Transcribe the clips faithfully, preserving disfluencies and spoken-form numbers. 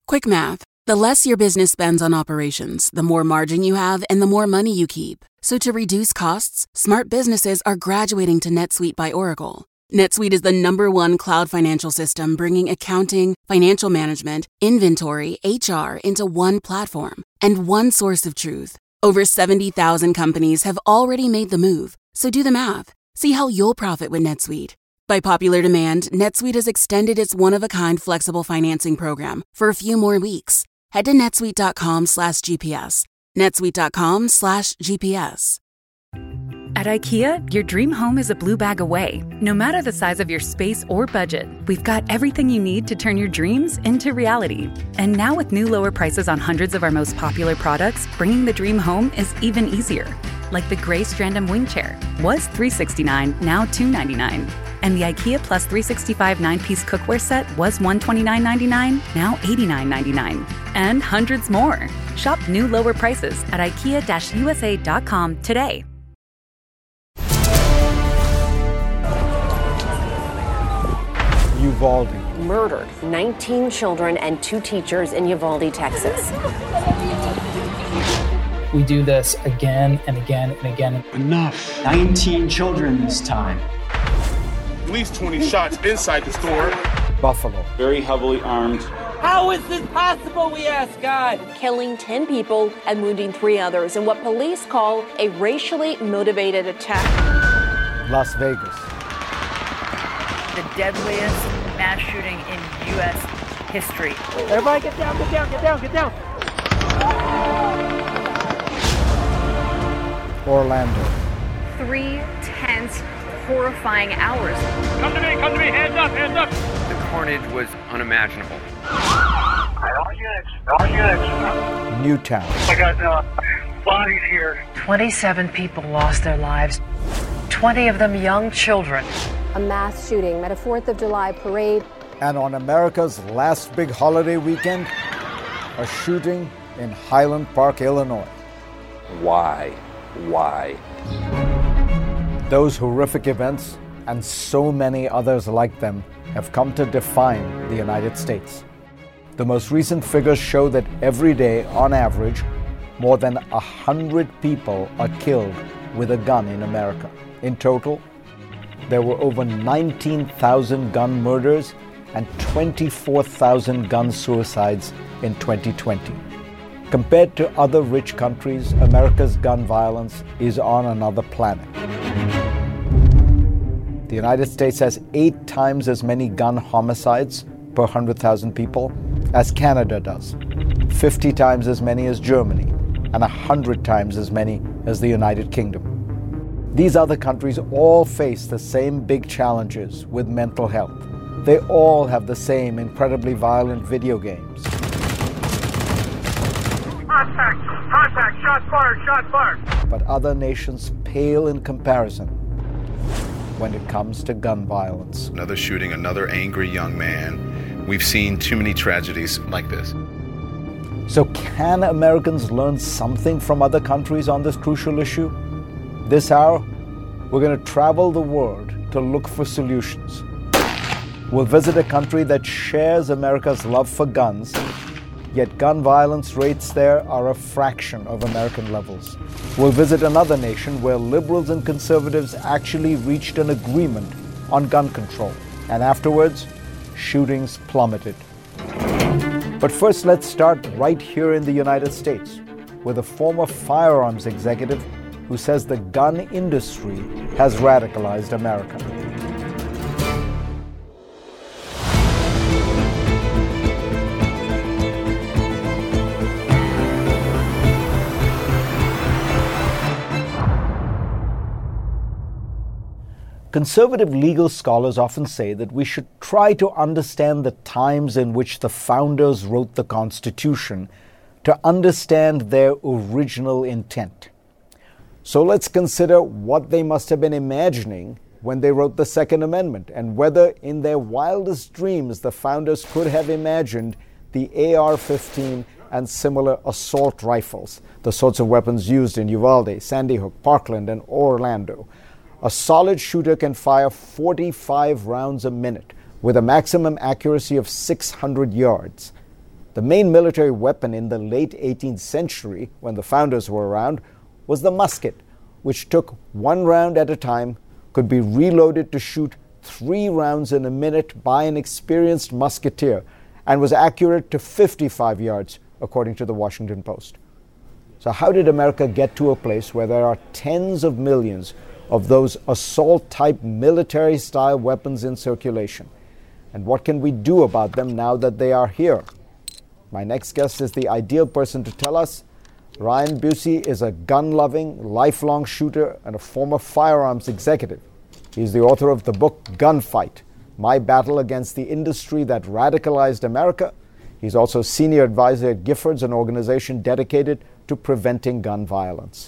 Quick math. The less your business spends on operations, the more margin you have and the more money you keep. So to reduce costs, smart businesses are graduating to NetSuite by Oracle. NetSuite is the number one cloud financial system bringing accounting, financial management, inventory, H R into one platform and one source of truth. Over seventy thousand companies have already made the move. So do the math. See how you'll profit with NetSuite. By popular demand, NetSuite has extended its one-of-a-kind flexible financing program for a few more weeks. Head to netsuite.com slash GPS. netsuite.com slash GPS. At IKEA, your dream home is a blue bag away. No matter the size of your space or budget, we've got everything you need to turn your dreams into reality. And now with new lower prices on hundreds of our most popular products, bringing the dream home is even easier. Like the gray Strandom wing chair was three hundred sixty-nine dollars, now two hundred ninety-nine dollars. And the IKEA Plus three sixty-five nine-piece cookware set was one hundred twenty-nine dollars and ninety-nine cents, now eighty-nine dollars and ninety-nine cents. And hundreds more. Shop new lower prices at ikea U S A dot com today. Uvalde. Murdered nineteen children and two teachers in Uvalde, Texas. We do this again and again and again. Enough. nineteen children this time. At least twenty shots inside the store. Buffalo. Very heavily armed. How is this possible, we ask God? Killing ten people and wounding three others in what police call a racially motivated attack. Las Vegas. The deadliest mass shooting in U S history. Everybody get down, get down, get down, get down. Orlando. Three tense, horrifying hours. Come to me, come to me, hands up, hands up. The carnage was unimaginable. All units, all units. Newtown. I got uh, bodies here. twenty-seven people lost their lives, twenty of them young children. A mass shooting at a fourth of July parade. And on America's last big holiday weekend, a shooting in Highland Park, Illinois. Why? Why? Those horrific events, and so many others like them, have come to define the United States. The most recent figures show that every day, on average, more than one hundred people are killed with a gun in America. In total, there were over nineteen thousand gun murders and twenty-four thousand gun suicides in twenty twenty. Compared to other rich countries, America's gun violence is on another planet. The United States has eight times as many gun homicides per one hundred thousand people as Canada does, fifty times as many as Germany, and one hundred times as many as the United Kingdom. These other countries all face the same big challenges with mental health. They all have the same incredibly violent video games. Contact, contact, shots fired, shots fired. But other nations pale in comparison when it comes to gun violence. Another shooting, another angry young man. We've seen too many tragedies like this. So can Americans learn something from other countries on this crucial issue? This hour, we're going to travel the world to look for solutions. We'll visit a country that shares America's love for guns, yet gun violence rates there are a fraction of American levels. We'll visit another nation where liberals and conservatives actually reached an agreement on gun control, and afterwards, shootings plummeted. But first, let's start right here in the United States with a former firearms executive who says the gun industry has radicalized America. Conservative legal scholars often say that we should try to understand the times in which the founders wrote the Constitution to understand their original intent. So let's consider what they must have been imagining when they wrote the Second Amendment, and whether in their wildest dreams the founders could have imagined the A R fifteen and similar assault rifles, the sorts of weapons used in Uvalde, Sandy Hook, Parkland, and Orlando. A solid shooter can fire forty-five rounds a minute with a maximum accuracy of six hundred yards. The main military weapon in the late eighteenth century, when the founders were around, was the musket, which took one round at a time, could be reloaded to shoot three rounds in a minute by an experienced musketeer, and was accurate to fifty-five yards, according to the Washington Post. So how did America get to a place where there are tens of millions of those assault-type military-style weapons in circulation? And what can we do about them now that they are here? My next guest is the ideal person to tell us. Ryan Busey is a gun-loving, lifelong shooter and a former firearms executive. He's the author of the book Gunfight, My Battle Against the Industry That Radicalized America. He's also senior advisor at Giffords, an organization dedicated to preventing gun violence.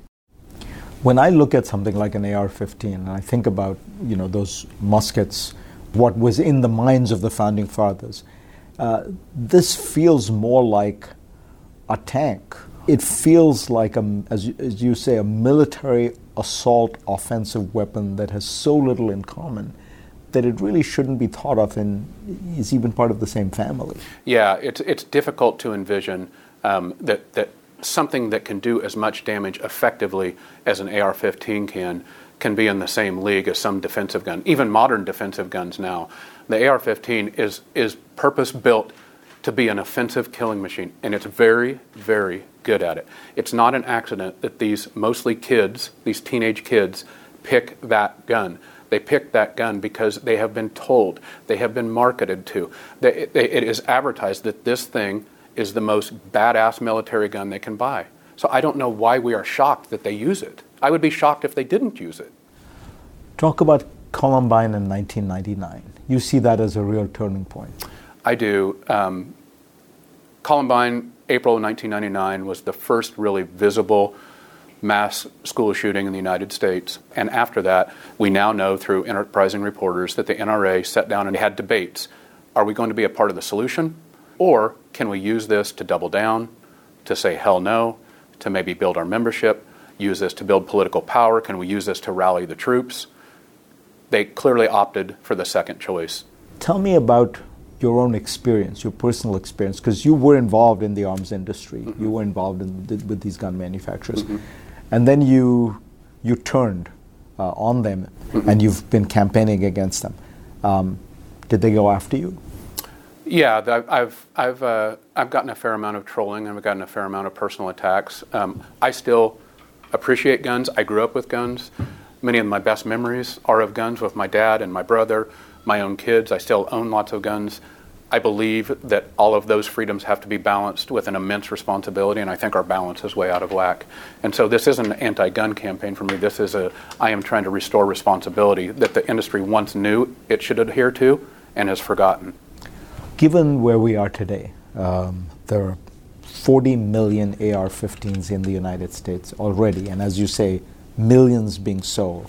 When I look at something like an A R fifteen and I think about, you know, those muskets, what was in the minds of the founding fathers, uh, this feels more like a tank. It feels like, a, as, you, as you say, a military assault offensive weapon that has so little in common that it really shouldn't be thought of in, is even part of the same family. Yeah, it's it's difficult to envision um, that, that something that can do as much damage effectively as an A R fifteen can, can be in the same league as some defensive gun, even modern defensive guns now. The A R fifteen is is purpose-built to be an offensive killing machine, and it's very, very good at it. It's not an accident that these mostly kids, these teenage kids, pick that gun. They pick that gun because they have been told, they have been marketed to. They, they, it is advertised that this thing is the most badass military gun they can buy. So I don't know why we are shocked that they use it. I would be shocked if they didn't use it. Talk about Columbine in nineteen ninety-nine. You see that as a real turning point. I do. Um, Columbine, April of nineteen ninety-nine, was the first really visible mass school shooting in the United States. And after that, we now know through enterprising reporters that the N R A sat down and had debates. Are we going to be a part of the solution? Or can we use this to double down, to say hell no, to maybe build our membership, use this to build political power? Can we use this to rally the troops? They clearly opted for the second choice. Tell me about your own experience, your personal experience, because you were involved in the arms industry. Mm-hmm. You were involved in the, with these gun manufacturers. Mm-hmm. And then you you turned uh, on them, mm-hmm. and you've been campaigning against them. Um, did they go after you? Yeah, I've I've uh, I've gotten a fair amount of trolling, and I've gotten a fair amount of personal attacks. Um, I still appreciate guns. I grew up with guns. Many of my best memories are of guns with my dad and my brother, my own kids. I still own lots of guns. I believe that all of those freedoms have to be balanced with an immense responsibility, and I think our balance is way out of whack. And so this isn't an anti-gun campaign for me. This is a, I am trying to restore responsibility that the industry once knew it should adhere to and has forgotten. Given where we are today, um, there are forty million A R fifteens in the United States already, and as you say, millions being sold.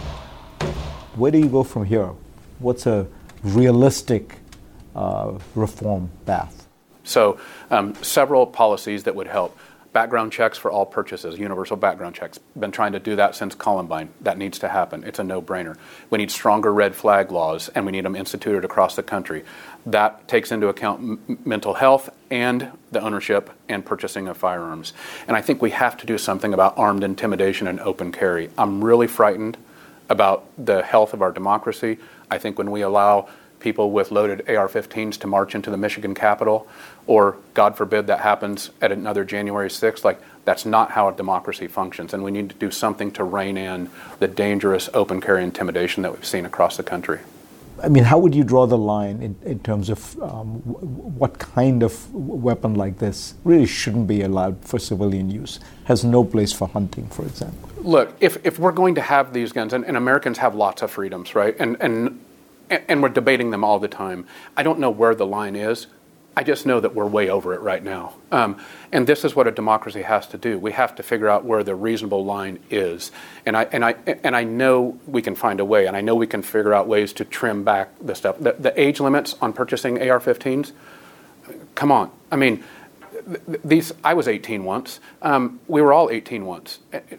Where do you go from here? What's a realistic uh, reform path? So um, several policies that would help. Background checks for all purchases, universal background checks. Been trying to do that since Columbine. That needs to happen. It's a no-brainer. We need stronger red flag laws, and we need them instituted across the country. That takes into account m- mental health and the ownership and purchasing of firearms. And I think we have to do something about armed intimidation and open carry. I'm really frightened about the health of our democracy. I think when we allow people with loaded A R fifteens to march into the Michigan Capitol, or God forbid that happens at another January sixth, like that's not how a democracy functions. And we need to do something to rein in the dangerous open carry intimidation that we've seen across the country. I mean, how would you draw the line in, in terms of um, w- what kind of weapon like this really shouldn't be allowed for civilian use? Has no place for hunting, for example. Look, if, if we're going to have these guns, and, and Americans have lots of freedoms, right? And, and and we're debating them all the time. I don't know where the line is. I just know that we're way over it right now. Um, and this is what a democracy has to do. We have to figure out where the reasonable line is. And I and I and I know we can find a way, and I know we can figure out ways to trim back the stuff. The, the age limits on purchasing A R fifteens, come on. I mean, th- these. I was eighteen once. Um, we were all eighteen once.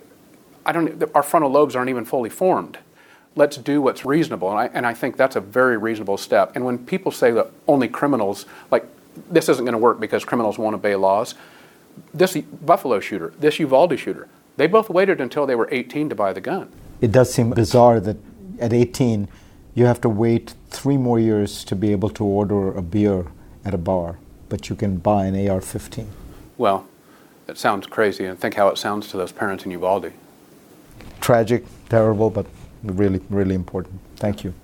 I don't. Our frontal lobes aren't even fully formed. Let's do what's reasonable, and I, and I think that's a very reasonable step. And when people say that only criminals, like this isn't going to work because criminals won't obey laws. This Buffalo shooter, this Uvalde shooter, they both waited until they were eighteen to buy the gun. It does seem bizarre that at eighteen, you have to wait three more years to be able to order a beer at a bar, but you can buy an A R fifteen. Well, it sounds crazy, and think how it sounds to those parents in Uvalde. Tragic, terrible, but really, really important. Thank you.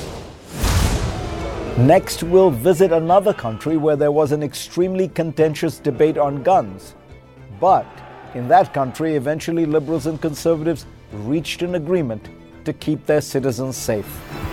Next, we'll visit another country where there was an extremely contentious debate on guns. But in that country, eventually liberals and conservatives reached an agreement to keep their citizens safe.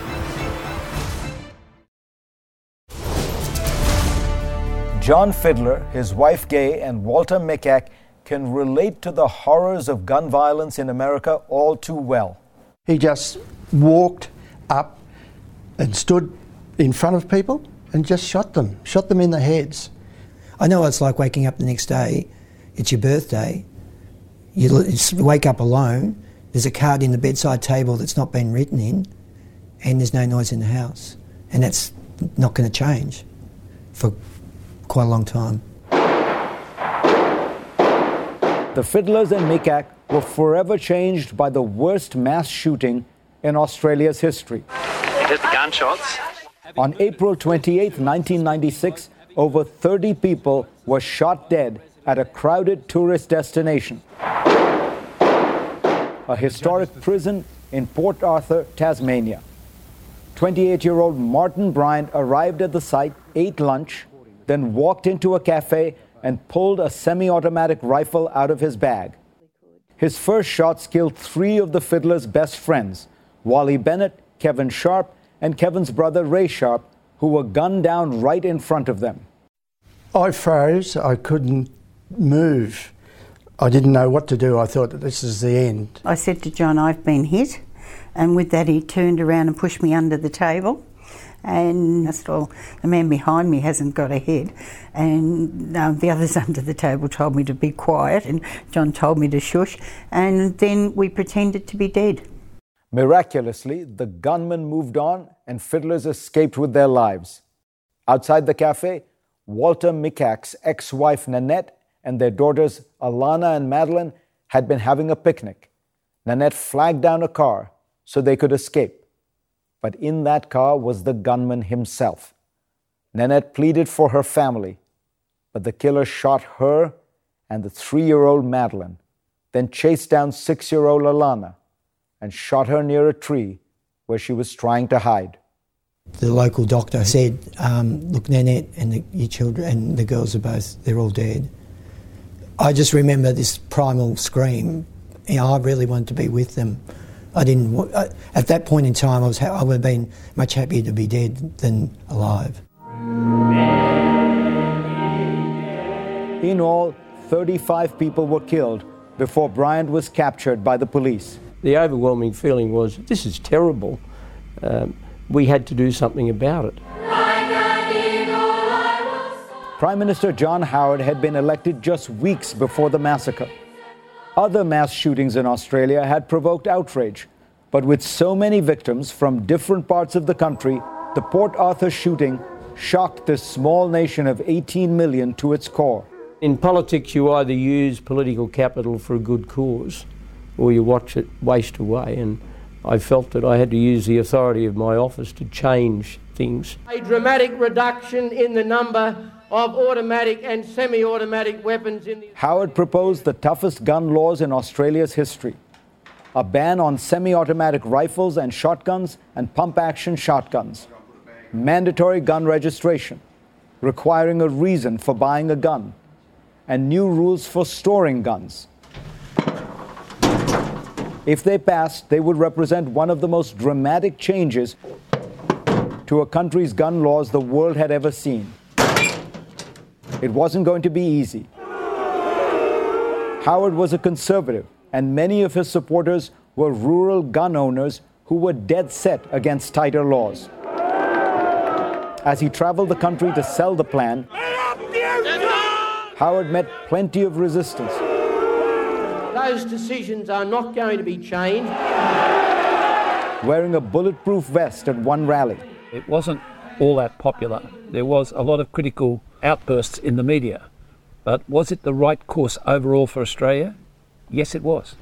John Fiddler, his wife Gay, and Walter Mikac can relate to the horrors of gun violence in America all too well. He just walked up and stood in front of people and just shot them, shot them in the heads. I know what it's like waking up the next day, it's your birthday, you wake up alone, there's a card in the bedside table that's not been written in, and there's no noise in the house. And that's not going to change for quite a long time. The Fiddlers and Mikac were forever changed by the worst mass shooting in Australia's history. Just gunshots. On April twenty-eighth, nineteen ninety-six, over thirty people were shot dead at a crowded tourist destination, a historic prison in Port Arthur, Tasmania. twenty-eight-year-old Martin Bryant arrived at the site, ate lunch, then walked into a cafe and pulled a semi-automatic rifle out of his bag. His first shots killed three of the Fiddlers' best friends, Wally Bennett, Kevin Sharp, and Kevin's brother Ray Sharp, who were gunned down right in front of them. I froze. I couldn't move. I didn't know what to do. I thought that this is the end. I said to John, I've been hit. And with that, he turned around and pushed me under the table. And I said, well, the man behind me hasn't got a head. And um, the others under the table told me to be quiet, and John told me to shush. And then we pretended to be dead. Miraculously, the gunmen moved on and Fiddlers escaped with their lives. Outside the cafe, Walter Mikac's ex-wife Nanette and their daughters Alana and Madeline had been having a picnic. Nanette flagged down a car so they could escape. But in that car was the gunman himself. Nanette pleaded for her family, but the killer shot her and the three-year-old Madeline, then chased down six-year-old Alana and shot her near a tree where she was trying to hide. The local doctor said, um, look, Nanette and the, your children and the girls are both, they're all dead. I just remember this primal scream. You know, I really wanted to be with them. I didn't, I, at that point in time, I, was, I would have been much happier to be dead than alive. In all, thirty-five people were killed before Bryant was captured by the police. The overwhelming feeling was, this is terrible. Um, we had to do something about it. Prime Minister John Howard had been elected just weeks before the massacre. Other mass shootings in Australia had provoked outrage, but with so many victims from different parts of the country, the Port Arthur shooting shocked this small nation of eighteen million to its core. In politics, you either use political capital for a good cause, or you watch it waste away, and I felt that I had to use the authority of my office to change things. A dramatic reduction in the number of automatic and semi-automatic weapons in the... Howard proposed the toughest gun laws in Australia's history. A ban on semi-automatic rifles and shotguns and pump-action shotguns. Mandatory gun registration, requiring a reason for buying a gun. And new rules for storing guns. If they passed, they would represent one of the most dramatic changes to a country's gun laws the world had ever seen. It wasn't going to be easy. Howard was a conservative, and many of his supporters were rural gun owners who were dead set against tighter laws. As he traveled the country to sell the plan, Howard met plenty of resistance. Those decisions are not going to be changed. Wearing a bulletproof vest at one rally. It wasn't all that popular. There was a lot of critical outbursts in the media. But was it the right course overall for Australia? Yes, it was.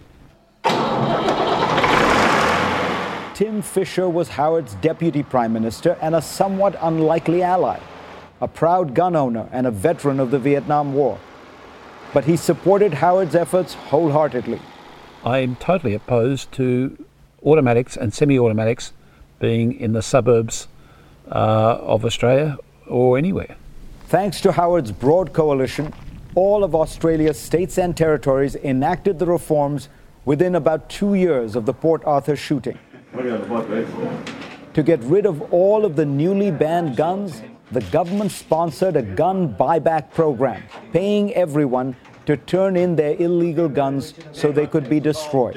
Tim Fischer was Howard's deputy prime minister and a somewhat unlikely ally, a proud gun owner and a veteran of the Vietnam War. But he supported Howard's efforts wholeheartedly. I am totally opposed to automatics and semi-automatics being in the suburbs uh, of Australia or anywhere. Thanks to Howard's broad coalition, all of Australia's states and territories enacted the reforms within about two years of the Port Arthur shooting. To get rid of all of the newly banned guns, the government sponsored a gun buyback program, paying everyone to turn in their illegal guns so they could be destroyed.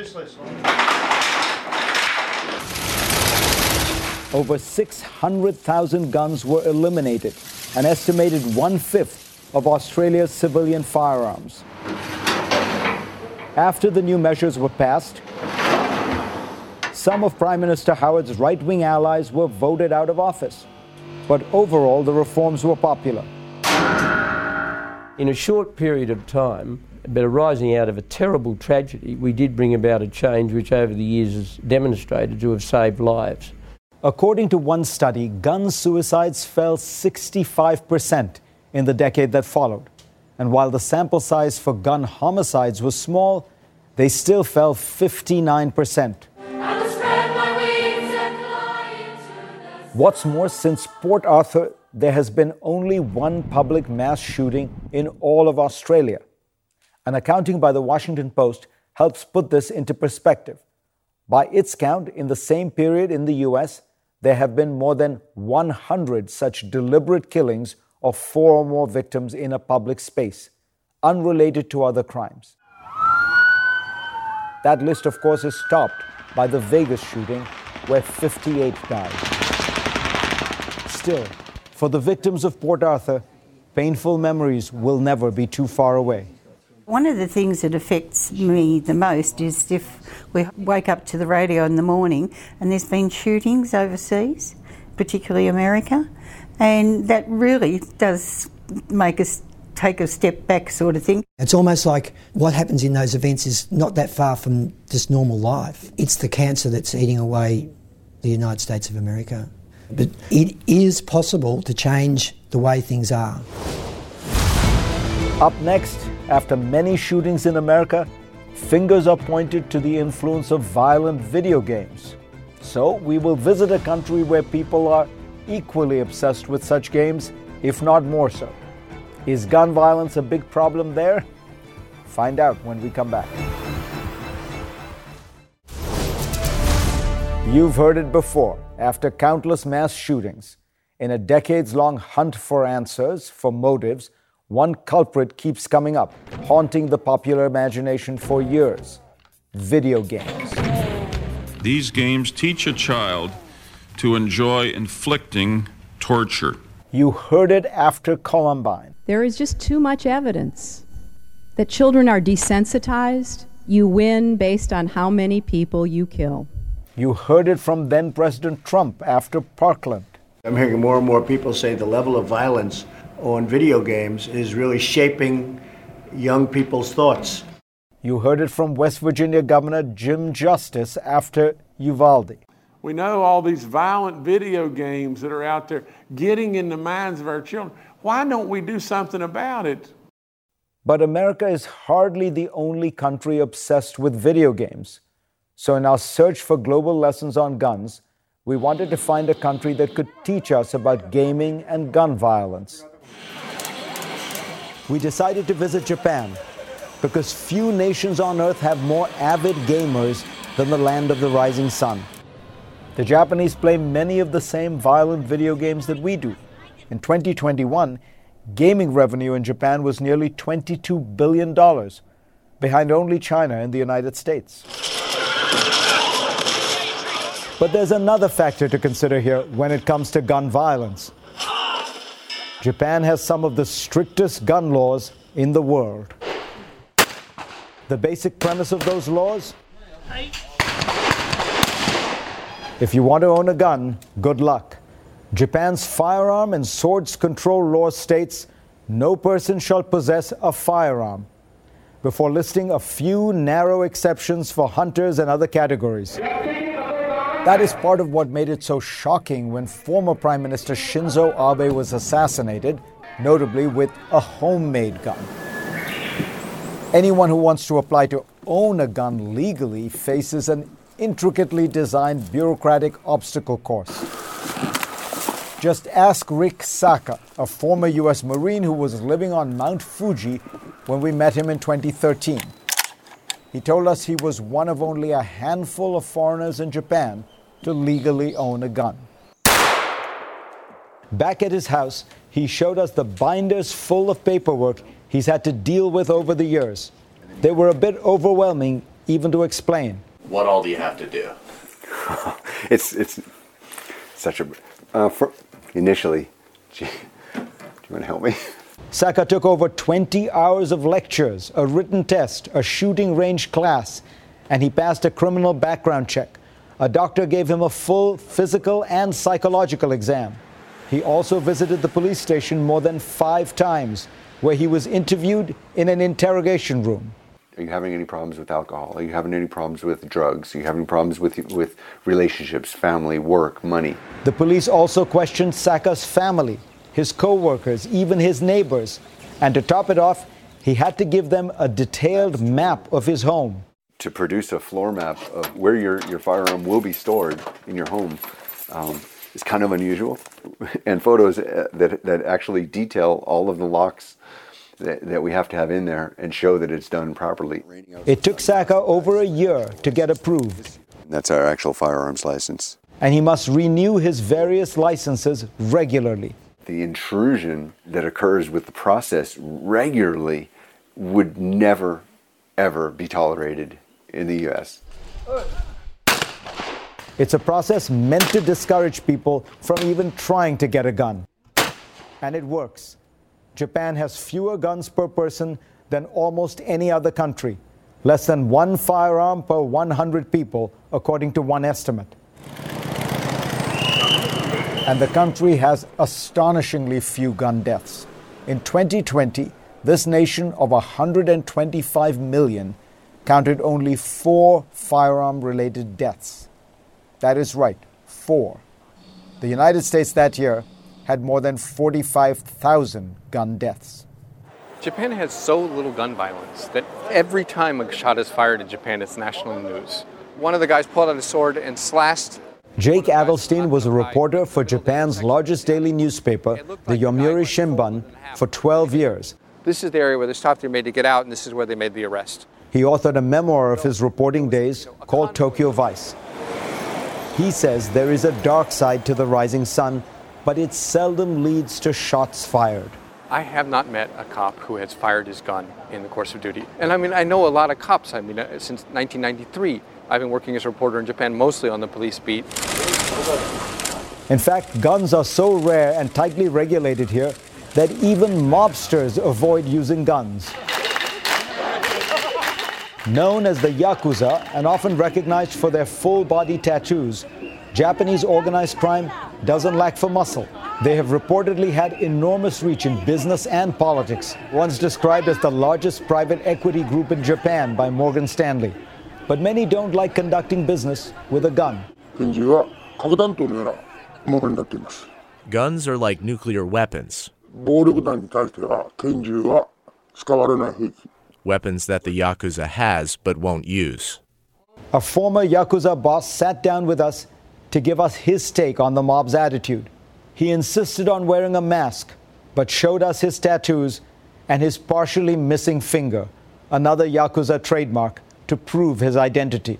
Over six hundred thousand guns were eliminated, an estimated one-fifth of Australia's civilian firearms. After the new measures were passed, some of Prime Minister Howard's right-wing allies were voted out of office. But overall, the reforms were popular. In a short period of time, but arising out of a terrible tragedy, we did bring about a change which over the years has demonstrated to have saved lives. According to one study, gun suicides fell sixty-five percent in the decade that followed. And while the sample size for gun homicides was small, they still fell fifty-nine percent. What's more, since Port Arthur, there has been only one public mass shooting in all of Australia. An accounting by the Washington Post helps put this into perspective. By its count, in the same period in the U S, there have been more than one hundred such deliberate killings of four or more victims in a public space, unrelated to other crimes. That list, of course, is topped by the Vegas shooting, where fifty-eight died. Still, for the victims of Port Arthur, painful memories will never be too far away. One of the things that affects me the most is if we wake up to the radio in the morning and there's been shootings overseas, particularly America, and that really does make us take a step back sort of thing. It's almost like what happens in those events is not that far from just normal life. It's the cancer that's eating away the United States of America. But it is possible to change the way things are. Up next, after many shootings in America, fingers are pointed to the influence of violent video games. So we will visit a country where people are equally obsessed with such games, if not more so. Is gun violence a big problem there? Find out when we come back. You've heard it before. After countless mass shootings, in a decades-long hunt for answers, for motives, one culprit keeps coming up, haunting the popular imagination for years: video games. These games teach a child to enjoy inflicting torture. You heard it after Columbine. There is just too much evidence that children are desensitized. You win based on how many people you kill. You heard it from then President Trump after Parkland. I'm hearing more and more people say the level of violence on video games is really shaping young people's thoughts. You heard it from West Virginia Governor Jim Justice after Uvalde. We know all these violent video games that are out there getting in the minds of our children. Why don't we do something about it? But America is hardly the only country obsessed with video games. So in our search for global lessons on guns, we wanted to find a country that could teach us about gaming and gun violence. We decided to visit Japan because few nations on earth have more avid gamers than the land of the rising sun. The Japanese play many of the same violent video games that we do. In twenty twenty-one, gaming revenue in Japan was nearly twenty-two billion dollars, behind only China and the United States. But there's another factor to consider here when it comes to gun violence. Japan has some of the strictest gun laws in the world. The basic premise of those laws? If you want to own a gun, good luck. Japan's firearm and swords control law states no person shall possess a firearm, before listing a few narrow exceptions for hunters and other categories. That is part of what made it so shocking when former Prime Minister Shinzo Abe was assassinated, notably with a homemade gun. Anyone who wants to apply to own a gun legally faces an intricately designed bureaucratic obstacle course. Just ask Rick Saka, a former U S Marine who was living on Mount Fuji when we met him in twenty thirteen. He told us he was one of only a handful of foreigners in Japan to legally own a gun. Back at his house, he showed us the binders full of paperwork he's had to deal with over the years. They were a bit overwhelming even to explain. What all do you have to do? it's it's such a... Uh, for, initially, gee, do you want to help me? Saka took over twenty hours of lectures, a written test, a shooting range class, and he passed a criminal background check. A doctor gave him a full physical and psychological exam. He also visited the police station more than five times, where he was interviewed in an interrogation room. Are you having any problems with alcohol? Are you having any problems with drugs? Are you having problems with with relationships, family, work, money? The police also questioned Saka's family, his co-workers, even his neighbors. And to top it off, he had to give them a detailed map of his home. To produce a floor map of where your, your firearm will be stored in your home um, is kind of unusual. And photos that, that actually detail all of the locks That, that we have to have in there and show that it's done properly. It took Saka over a year to get approved. That's our actual firearms license. And he must renew his various licenses regularly. The intrusion that occurs with the process regularly would never, ever be tolerated in the U S. It's a process meant to discourage people from even trying to get a gun. And it works. Japan has fewer guns per person than almost any other country. Less than one firearm per one hundred people, according to one estimate. And the country has astonishingly few gun deaths. In twenty twenty, this nation of one hundred twenty-five million counted only four firearm-related deaths. That is right, four. The United States that year had more than forty-five thousand gun deaths. Japan has so little gun violence that every time a shot is fired in Japan, it's national news. One of the guys pulled out a sword and slashed. Jake Adelstein was a reporter for Japan's largest daily newspaper, the Yomiuri Shimbun, for twelve years. This is the area where they stopped, they made to get out, and this is where they made the arrest. He authored a memoir of his reporting days called Tokyo Vice. He says there is a dark side to the rising sun, but it seldom leads to shots fired. I have not met a cop who has fired his gun in the course of duty. And I mean, I know a lot of cops. I mean, uh, since nineteen ninety-three, I've been working as a reporter in Japan, mostly on the police beat. In fact, guns are so rare and tightly regulated here that even mobsters avoid using guns. Known as the Yakuza and often recognized for their full-body tattoos, Japanese organized crime doesn't lack for muscle. They have reportedly had enormous reach in business and politics, once described as the largest private equity group in Japan by Morgan Stanley. But many don't like conducting business with a gun. Guns are like nuclear weapons. Weapons that the Yakuza has but won't use. A former Yakuza boss sat down with us to give us his take on the mob's attitude. He insisted on wearing a mask, but showed us his tattoos and his partially missing finger, another Yakuza trademark, to prove his identity.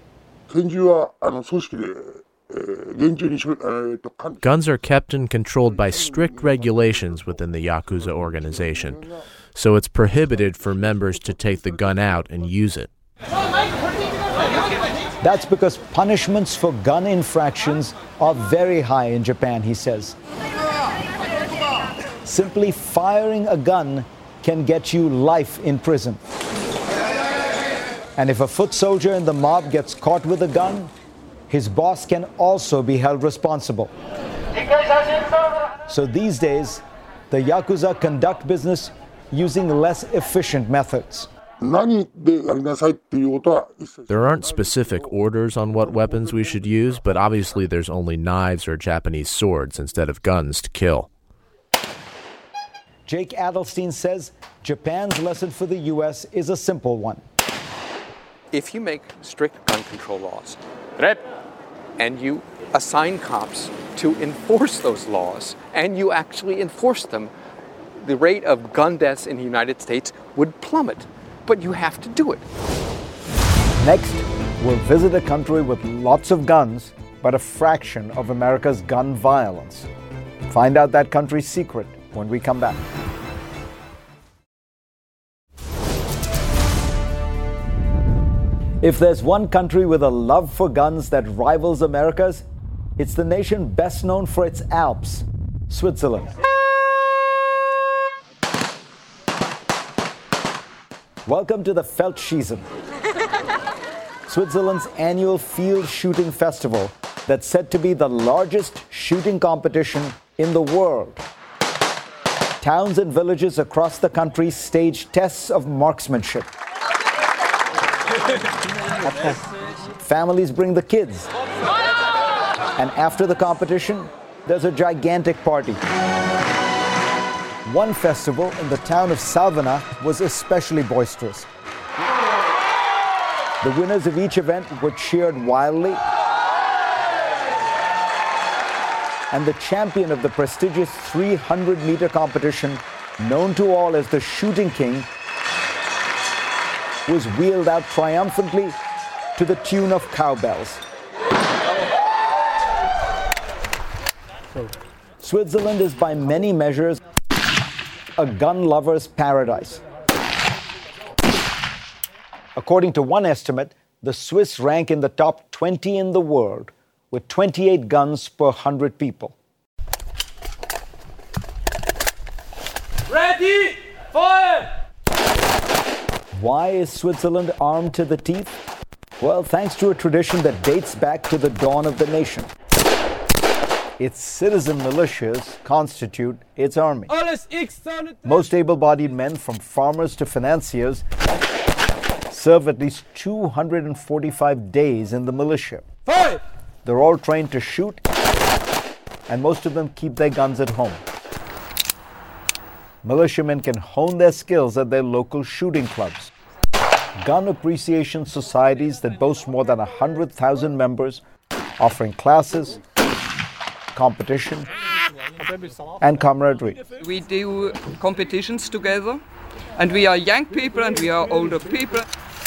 Guns are kept and controlled by strict regulations within the Yakuza organization, so it's prohibited for members to take the gun out and use it. That's because punishments for gun infractions are very high in Japan, he says. Simply firing a gun can get you life in prison. And if a foot soldier in the mob gets caught with a gun, his boss can also be held responsible. So these days, the Yakuza conduct business using less efficient methods. There aren't specific orders on what weapons we should use, but obviously there's only knives or Japanese swords instead of guns to kill. Jake Adelstein says Japan's lesson for the U S is a simple one. If you make strict gun control laws, and you assign cops to enforce those laws, and you actually enforce them, the rate of gun deaths in the United States would plummet. But you have to do it. Next, we'll visit a country with lots of guns, but a fraction of America's gun violence. Find out that country's secret when we come back. If there's one country with a love for guns that rivals America's, it's the nation best known for its Alps, Switzerland. Welcome to the Feldschießen, Switzerland's annual field shooting festival that's said to be the largest shooting competition in the world. Towns and villages across the country stage tests of marksmanship. Families bring the kids. And after the competition, there's a gigantic party. One festival in the town of Salvena was especially boisterous. The winners of each event were cheered wildly, and the champion of the prestigious three hundred meter competition, known to all as the Shooting King, was wheeled out triumphantly to the tune of cowbells. Switzerland is by many measures a gun lover's paradise. According to one estimate, the Swiss rank in the top twenty in the world with twenty-eight guns per one hundred people. Ready, fire! Why is Switzerland armed to the teeth? Well, thanks to a tradition that dates back to the dawn of the nation. Its citizen militias constitute its army. Most able-bodied men, from farmers to financiers, serve at least two hundred forty-five days in the militia. Five. They're all trained to shoot, and most of them keep their guns at home. Militiamen can hone their skills at their local shooting clubs. Gun appreciation societies that boast more than one hundred thousand members, offering classes, competition, and camaraderie. We do competitions together, and we are young people and we are older people.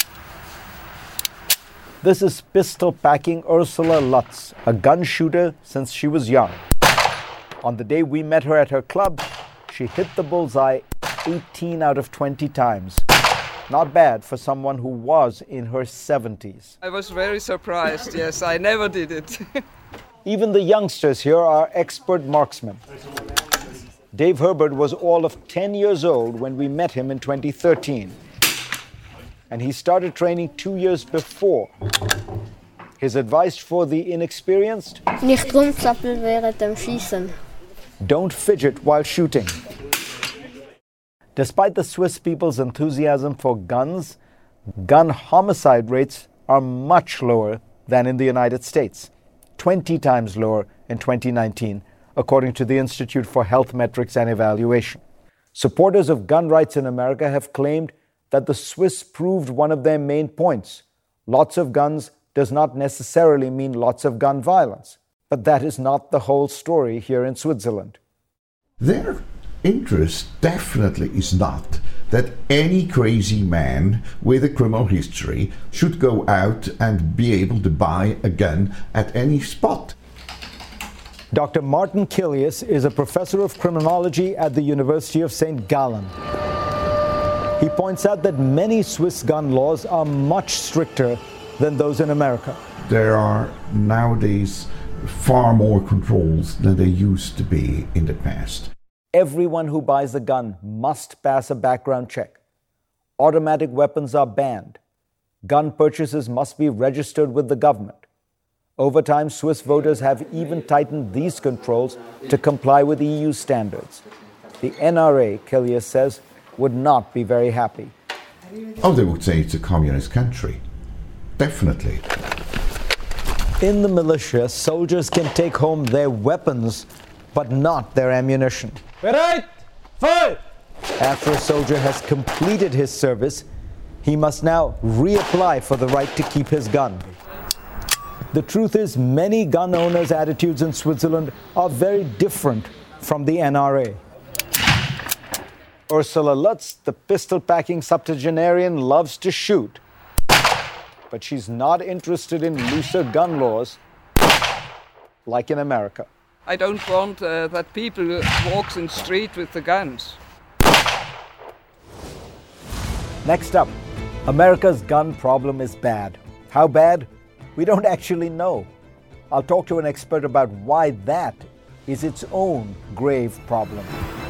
This is pistol-packing Ursula Lutz, a gun shooter since she was young. On the day we met her at her club, she hit the bullseye eighteen out of twenty times. Not bad for someone who was in her seventies. I was very surprised, yes, I never did it. Even the youngsters here are expert marksmen. Dave Herbert was all of ten years old when we met him in twenty thirteen. And he started training two years before. His advice for the inexperienced? Nicht rumzappeln während dem Schießen. Don't fidget while shooting. Despite the Swiss people's enthusiasm for guns, gun homicide rates are much lower than in the United States. twenty times lower in twenty nineteen, according to the Institute for Health Metrics and Evaluation. Supporters of gun rights in America have claimed that the Swiss proved one of their main points. Lots of guns does not necessarily mean lots of gun violence. But that is not the whole story here in Switzerland. Their interest definitely is not that any crazy man with a criminal history should go out and be able to buy a gun at any spot. Doctor Martin Kilius is a professor of criminology at the University of Saint Gallen. He points out that many Swiss gun laws are much stricter than those in America. There are nowadays far more controls than there used to be in the past. Everyone who buys a gun must pass a background check. Automatic weapons are banned. Gun purchases must be registered with the government. Over time, Swiss voters have even tightened these controls to comply with E U standards. the N R A, Killier says, would not be very happy. Oh, they would say it's a communist country. Definitely. In the militia, soldiers can take home their weapons, but not their ammunition. Right, fire! After a soldier has completed his service, he must now reapply for the right to keep his gun. The truth is, many gun owners' attitudes in Switzerland are very different from the N R A. Ursula Lutz, the pistol-packing septuagenarian, loves to shoot, but she's not interested in looser gun laws like in America. I don't want uh, that people walk in the street with the guns. Next up, America's gun problem is bad. How bad? We don't actually know. I'll talk to an expert about why that is its own grave problem.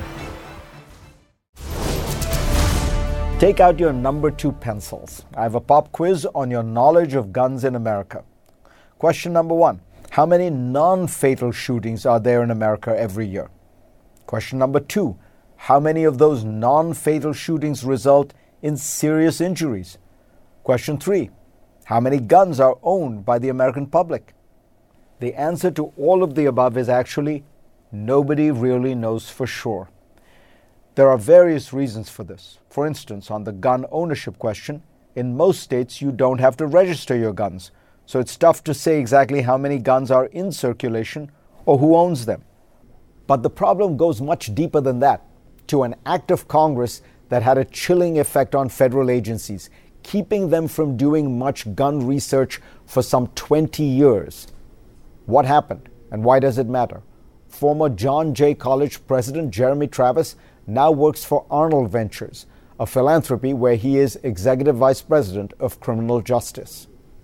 Take out your number two pencils. I have a pop quiz on your knowledge of guns in America. Question number one. How many non-fatal shootings are there in America every year? Question number two. How many of those non-fatal shootings result in serious injuries? Question three. How many guns are owned by the American public? The answer to all of the above is actually nobody really knows for sure. There are various reasons for this. For instance, on the gun ownership question, in most states you don't have to register your guns, so it's tough to say exactly how many guns are in circulation or who owns them. But the problem goes much deeper than that, to an act of Congress that had a chilling effect on federal agencies, keeping them from doing much gun research for some twenty years. What happened, and why does it matter? Former John Jay College president Jeremy Travis now works for Arnold Ventures, a philanthropy where he is executive vice president of criminal justice.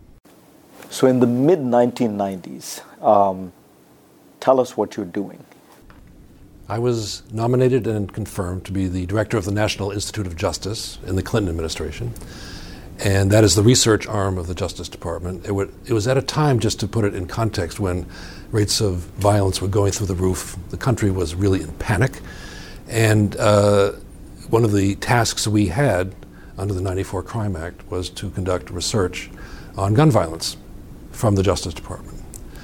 So in the mid nineteen nineties, um, tell us what you're doing. I was nominated and confirmed to be the director of the National Institute of Justice in the Clinton administration. And that is the research arm of the Justice Department. It, would, it was at a time, just to put it in context, when rates of violence were going through the roof. The country was really in panic. And uh, one of the tasks we had under the ninety-four Crime Act was to conduct research on gun violence from the Justice Department.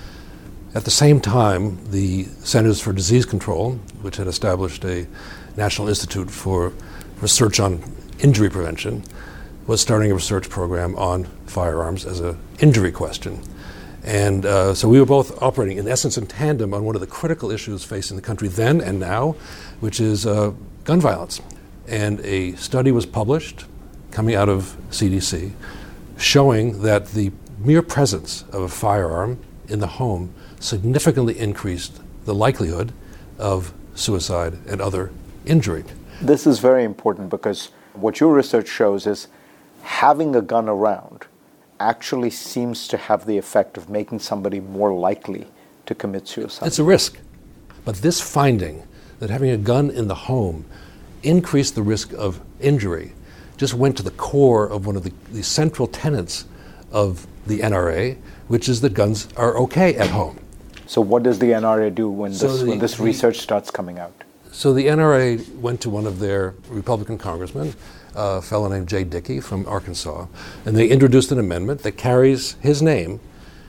At the same time, the Centers for Disease Control, which had established a National Institute for Research on Injury Prevention, was starting a research program on firearms as an injury question. And uh, so we were both operating, in essence, in tandem on one of the critical issues facing the country then and now, which is uh, gun violence. And a study was published coming out of C D C showing that the mere presence of a firearm in the home significantly increased the likelihood of suicide and other injury. This is very important because what your research shows is having a gun around actually seems to have the effect of making somebody more likely to commit suicide. It's a risk. But this finding that having a gun in the home increased the risk of injury just went to the core of one of the, the central tenets of the N R A, which is that guns are okay at home. So what does the N R A do when So this, the- when this research starts coming out? So the N R A went to one of their Republican congressmen, a fellow named Jay Dickey from Arkansas, and they introduced an amendment that carries his name,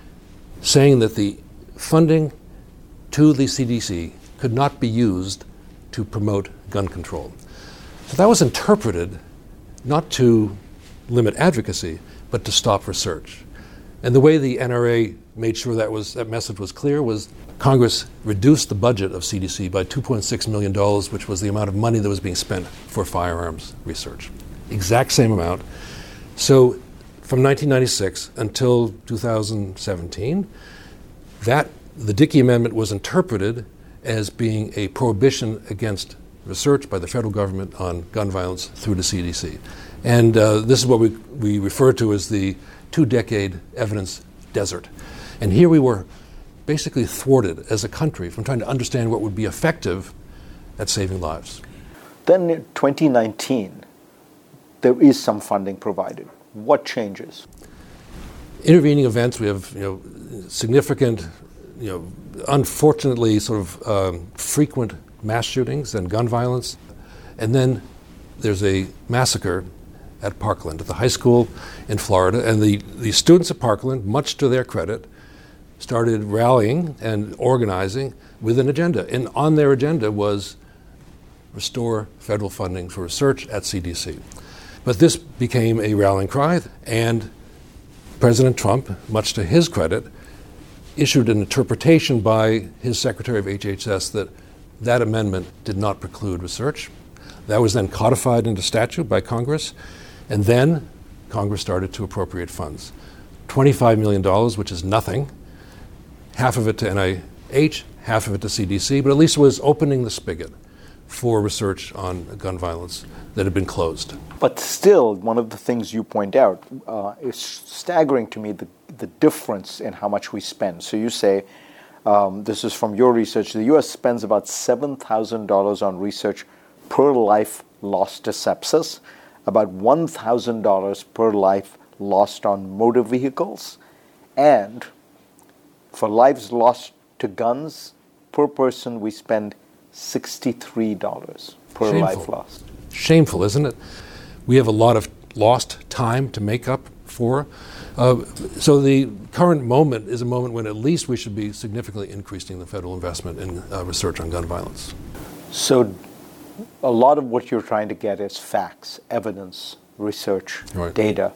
saying that the funding to the C D C could not be used to promote gun control. So that was interpreted not to limit advocacy, but to stop research. And the way the N R A made sure that was that message was clear was Congress reduced the budget of C D C by two point six million dollars, which was the amount of money that was being spent for firearms research. Exact same amount. So from nineteen ninety-six until two thousand seventeen, that the Dickey Amendment was interpreted as being a prohibition against research by the federal government on gun violence through the C D C. And uh, this is what we, we refer to as the two-decade evidence desert. And here we were basically thwarted as a country from trying to understand what would be effective at saving lives. Then in twenty nineteen, there is some funding provided. What changes? Intervening events, we have you know significant, you know, unfortunately sort of um, frequent mass shootings and gun violence. And then there's a massacre at Parkland, at the high school in Florida. And the, the students at Parkland, much to their credit, started rallying and organizing with an agenda. And on their agenda was restore federal funding for research at C D C. But this became a rallying cry, and President Trump, much to his credit, issued an interpretation by his Secretary of H H S that that amendment did not preclude research. That was then codified into statute by Congress, and then Congress started to appropriate funds. twenty-five million dollars, which is nothing, half of it to N I H, half of it to C D C, but at least it was opening the spigot for research on gun violence that had been closed. But still, one of the things you point out uh, is staggering to me, the, the difference in how much we spend. So you say, um, this is from your research, the U S spends about seven thousand dollars on research per life lost to sepsis, about one thousand dollars per life lost on motor vehicles, and for lives lost to guns, per person we spend sixty-three dollars per Shameful. life lost. Shameful, isn't it? We have a lot of lost time to make up for. Uh, so the current moment is a moment when at least we should be significantly increasing the federal investment in uh, research on gun violence. So a lot of what you're trying to get is facts, evidence, research, right. data.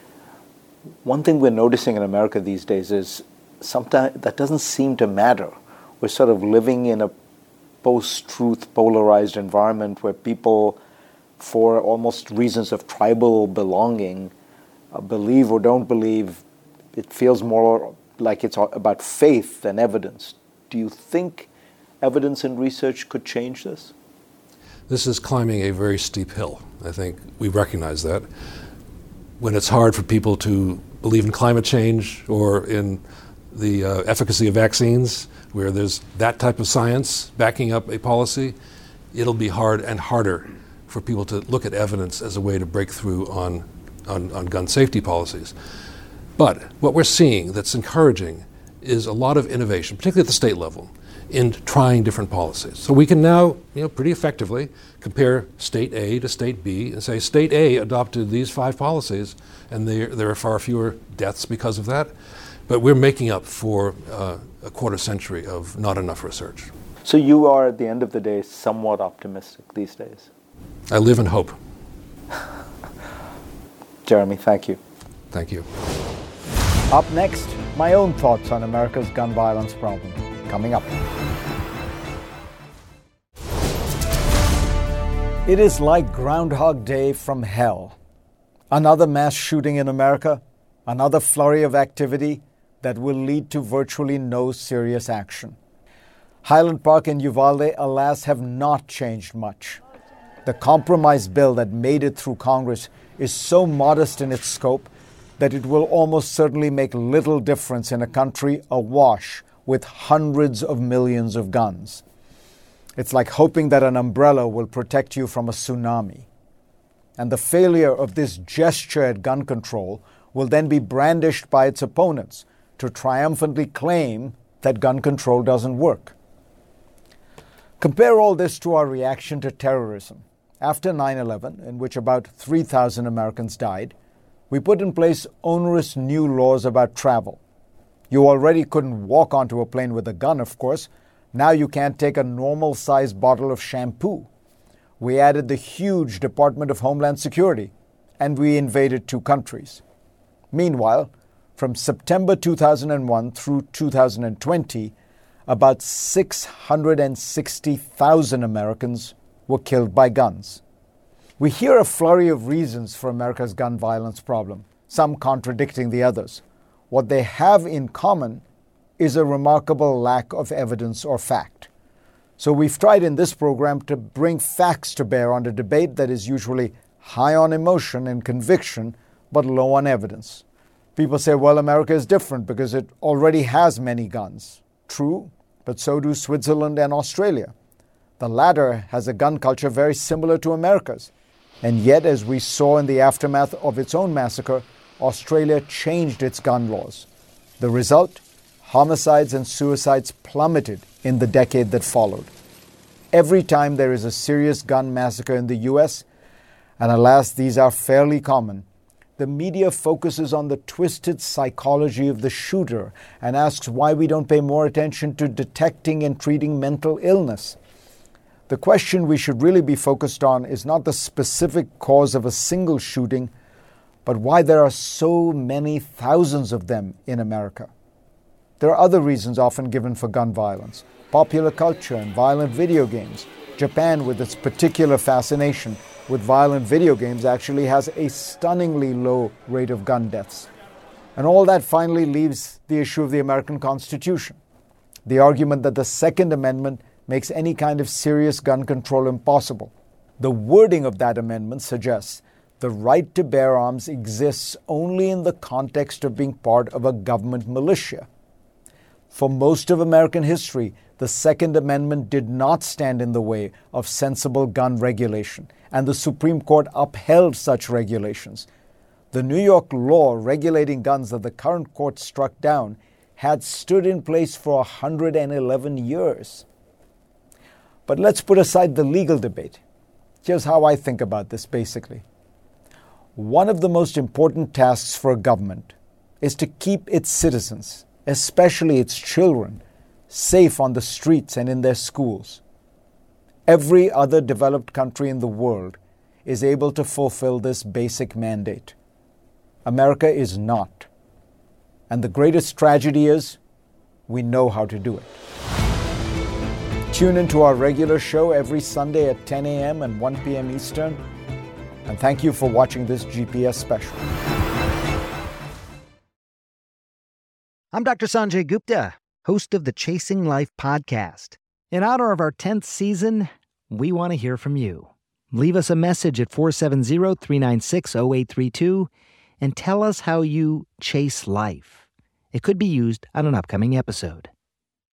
One thing we're noticing in America these days is sometimes that doesn't seem to matter. We're sort of living in a post-truth polarized environment where people, for almost reasons of tribal belonging, uh, believe or don't believe. It feels more like it's about faith than evidence. Do you think evidence and research could change this? This is climbing a very steep hill. I think we recognize that. When it's hard for people to believe in climate change or in the uh, efficacy of vaccines, where there's that type of science backing up a policy, it'll be hard and harder for people to look at evidence as a way to break through on, on, on gun safety policies. But what we're seeing that's encouraging is a lot of innovation, particularly at the state level, in trying different policies. So we can now, you know, pretty effectively compare state A to state B and say state A adopted these five policies and there, there are far fewer deaths because of that. But we're making up for uh, a quarter century of not enough research. So you are, at the end of the day, somewhat optimistic these days? I live in hope. Jeremy, thank you. Thank you. Up next, my own thoughts on America's gun violence problem. Coming up. It is like Groundhog Day from hell. Another mass shooting in America, another flurry of activity that will lead to virtually no serious action. Highland Park and Uvalde, alas, have not changed much. The compromise bill that made it through Congress is so modest in its scope that it will almost certainly make little difference in a country awash with hundreds of millions of guns. It's like hoping that an umbrella will protect you from a tsunami. And the failure of this gesture at gun control will then be brandished by its opponents to triumphantly claim that gun control doesn't work. Compare all this to our reaction to terrorism. After nine eleven, in which about three thousand Americans died, we put in place onerous new laws about travel. You already couldn't walk onto a plane with a gun, of course. Now you can't take a normal-sized bottle of shampoo. We added the huge Department of Homeland Security, and we invaded two countries. Meanwhile, from September two thousand one through two thousand twenty, about six hundred sixty thousand Americans were killed by guns. We hear a flurry of reasons for America's gun violence problem, some contradicting the others. What they have in common is a remarkable lack of evidence or fact. So we've tried in this program to bring facts to bear on a debate that is usually high on emotion and conviction, but low on evidence. People say, well, America is different because it already has many guns. True, but so do Switzerland and Australia. The latter has a gun culture very similar to America's. And yet, as we saw in the aftermath of its own massacre, Australia changed its gun laws. The result? Homicides and suicides plummeted in the decade that followed. every time there is a serious gun massacre in the U S, and alas, these are fairly common, the media focuses on the twisted psychology of the shooter and asks why we don't pay more attention to detecting and treating mental illness. The question we should really be focused on is not the specific cause of a single shooting, but why there are so many thousands of them in America. There are other reasons often given for gun violence: popular culture and violent video games. Japan, with its particular fascination with violent video games, actually has a stunningly low rate of gun deaths. And all that finally leaves the issue of the American Constitution, the argument that the Second Amendment makes any kind of serious gun control impossible. The wording of that amendment suggests the right to bear arms exists only in the context of being part of a government militia. For most of American history, the Second Amendment did not stand in the way of sensible gun regulation, and the Supreme Court upheld such regulations. The New York law regulating guns that the current court struck down had stood in place for one hundred eleven years. But let's put aside the legal debate. Here's how I think about this basically. One of the most important tasks for a government is to keep its citizens, especially its children, safe on the streets and in their schools. Every other developed country in the world is able to fulfill this basic mandate. America is not. And the greatest tragedy is we know how to do it. Tune into our regular show every Sunday at ten a.m. and one p.m. Eastern. And thank you for watching this G P S special. I'm Doctor Sanjay Gupta, host of the Chasing Life podcast. In honor of our tenth season, we want to hear from you. Leave us a message at four seven zero, three nine six, zero eight three two and tell us how you chase life. It could be used on an upcoming episode.